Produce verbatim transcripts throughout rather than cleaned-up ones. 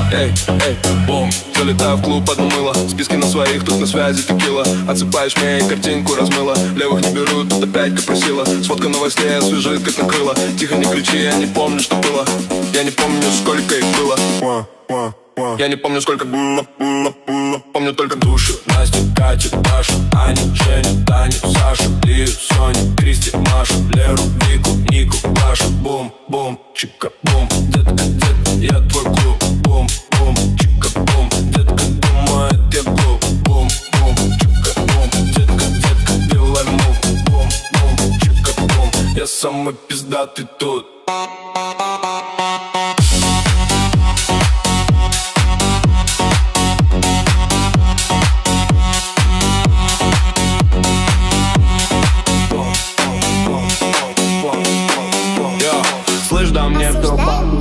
Эй, эй, бум, залетаю в клуб, одно мыло. Списки на своих, тут на связи текила. Отсыпаешь мне и картинку размыла. Левых не берут, тут опять как просила. Сфотка новостей освежит, как накрыло. Тихо, не кричи, я не помню, что было. Я не помню, сколько их было. Я не помню, сколько было, было, было. Помню только душу. Настя, Катя, Даша, Аня, Женя, Таня, Саша, Лию, Соню, Кристи, Машу, Леру, Вику, Нику, Пашу. Бум, бум, чика, бум. Детка, детка, я твой клуб. Бум, бум, чика, бум. Детка думает, я глуп. Бум, бум, чика, бум. Детка, детка, делай мув. Бум, бум, чика, бум. Я самый пиздатый тут. Слышь, да мне кто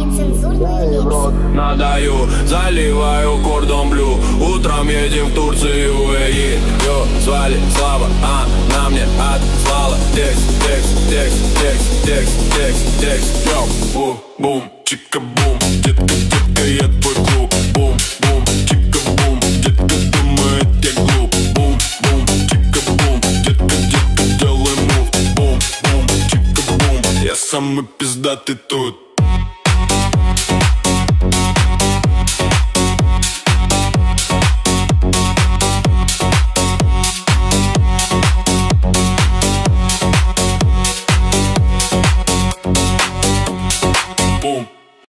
надаю, заливаю кордон блю. Утром едем в Турцию, эй, ее звали Слава, а на мне отслала текст, текст, текст, текст, текст, текст, текст. Йоу, бум, бум, чика, бум. Детка, детка, я твой клуб. Бум, бум, чика, бум. Детка думает, я глуп. Бум, бум, чика, бум. Детка, детка, делай мув. Бум, бум, чика, бум. Я самый пиздатый тут.